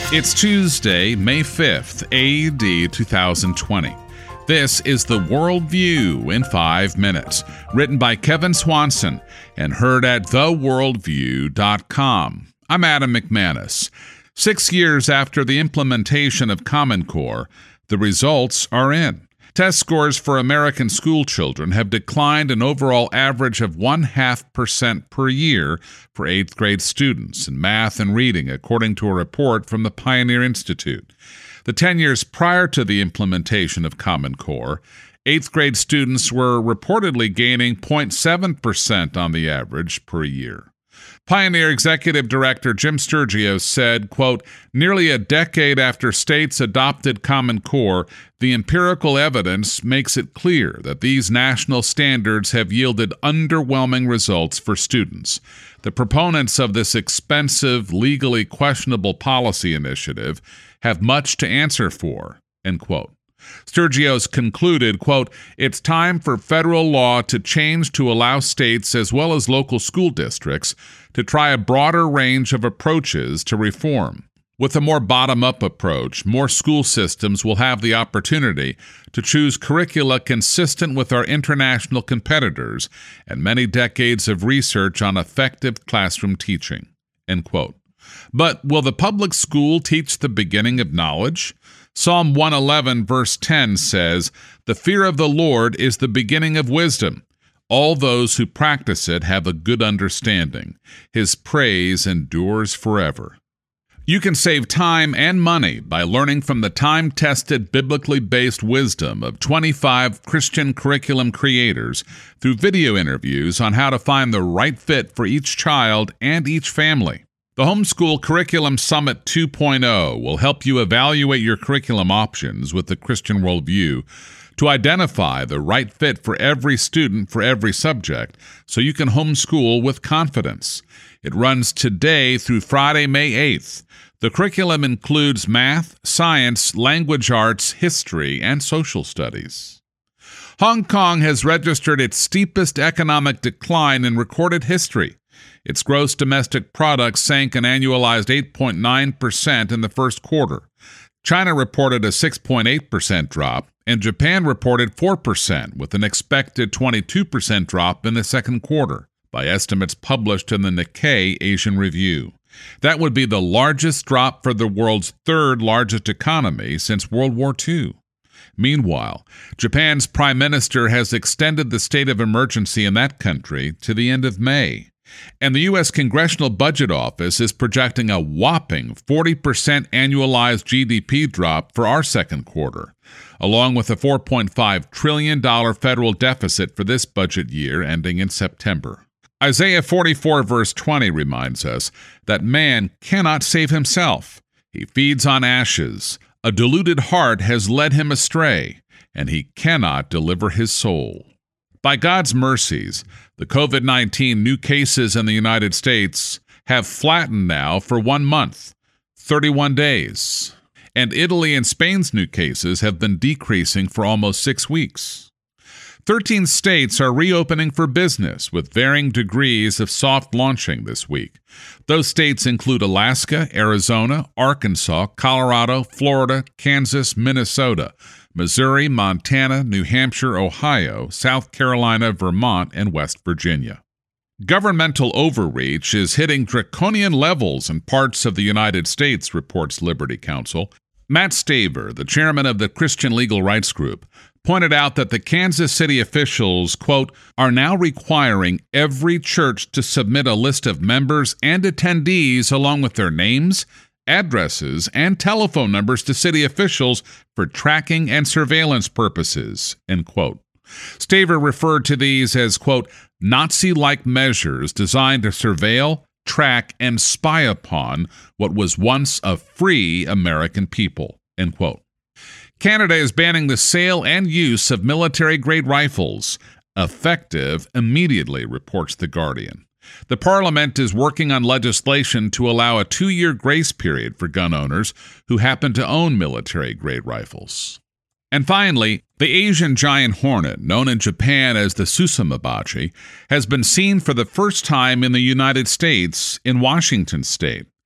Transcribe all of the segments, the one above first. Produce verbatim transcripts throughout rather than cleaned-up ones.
It's Tuesday, May fifth, A D two thousand twenty. This is The Worldview in five minutes, written by Kevin Swanson and heard at the worldview dot com. I'm Adam McManus. Six years after the implementation of Common Core, the results are in. Test scores for American school children have declined an overall average of one half percent per year for eighth grade students in math and reading, according to a report from the Pioneer Institute. The ten years prior to the implementation of Common Core, eighth grade students were reportedly gaining zero point seven percent on the average per year. Pioneer Executive Director Jim Sturgio said, quote, "Nearly a decade after states adopted Common Core, the empirical evidence makes it clear that these national standards have yielded underwhelming results for students. The proponents of this expensive, legally questionable policy initiative have much to answer for," end quote. Sturgio's concluded, quote, "It's time for federal law to change to allow states as well as local school districts to try a broader range of approaches to reform. With a more bottom-up approach, more school systems will have the opportunity to choose curricula consistent with our international competitors and many decades of research on effective classroom teaching," end quote. But will the public school teach the beginning of knowledge? Psalm one eleven verse ten says, "The fear of the Lord is the beginning of wisdom. All those who practice it have a good understanding. His praise endures forever." You can save time and money by learning from the time-tested, biblically based wisdom of twenty-five Christian curriculum creators through video interviews on how to find the right fit for each child and each family. The Homeschool Curriculum Summit two point oh will help you evaluate your curriculum options with the Christian worldview to identify the right fit for every student for every subject so you can homeschool with confidence. It runs today through Friday, May eighth. The curriculum includes math, science, language arts, history, and social studies. Hong Kong has registered its steepest economic decline in recorded history. Its gross domestic product sank an annualized eight point nine percent in the first quarter. China reported a six point eight percent drop, and Japan reported four percent, with an expected twenty-two percent drop in the second quarter, by estimates published in the Nikkei Asian Review. That would be the largest drop for the world's third largest economy since World War Two. Meanwhile, Japan's prime minister has extended the state of emergency in that country to the end of May. And the U S Congressional Budget Office is projecting a whopping forty percent annualized G D P drop for our second quarter, along with a four point five trillion dollars federal deficit for this budget year ending in September. Isaiah forty-four verse twenty reminds us that man cannot save himself. He feeds on ashes. A deluded heart has led him astray, and he cannot deliver his soul. By God's mercies, the covid nineteen new cases in the United States have flattened now for one month, thirty-one days, and Italy and Spain's new cases have been decreasing for almost six weeks. Thirteen states are reopening for business with varying degrees of soft launching this week. Those states include Alaska, Arizona, Arkansas, Colorado, Florida, Kansas, Minnesota, Missouri, Montana, New Hampshire, Ohio, South Carolina, Vermont, and West Virginia. Governmental overreach is hitting draconian levels in parts of the United States, reports Liberty Counsel. Matt Staver, the chairman of the Christian Legal Rights Group, pointed out that the Kansas City officials, quote, "are now requiring every church to submit a list of members and attendees along with their names, addresses, and telephone numbers to city officials for tracking and surveillance purposes," end quote. Staver referred to these as, quote, "Nazi-like measures designed to surveil, track, and spy upon what was once a free American people," end quote. Canada is banning the sale and use of military-grade rifles, effective immediately, reports The Guardian. The Parliament is working on legislation to allow a two-year grace period for gun owners who happen to own military-grade rifles. And finally, the Asian giant hornet, known in Japan as the Susamabachi, has been seen for the first time in the United States in Washington state.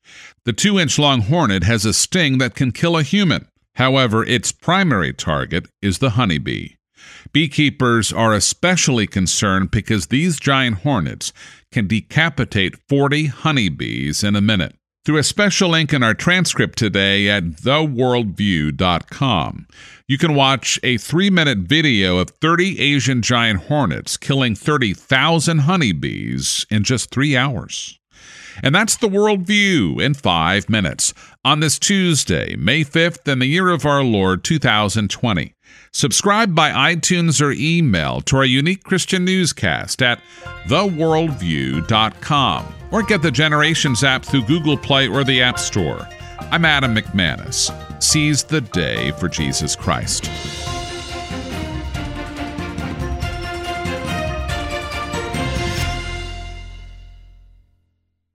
The two-inch long hornet has a sting that can kill a human. However, its primary target is the honeybee. Beekeepers are especially concerned because these giant hornets can decapitate forty honeybees in a minute. Through a special link in our transcript today at the worldview dot com, you can watch a three-minute video of thirty Asian giant hornets killing thirty thousand honeybees in just three hours. And that's the Worldview in five minutes on this Tuesday, May fifth, in the year of our Lord, two thousand twenty. Subscribe by iTunes or email to our unique Christian newscast at the worldview dot com or get the Generations app through Google Play or the App Store. I'm Adam McManus. Seize the day for Jesus Christ.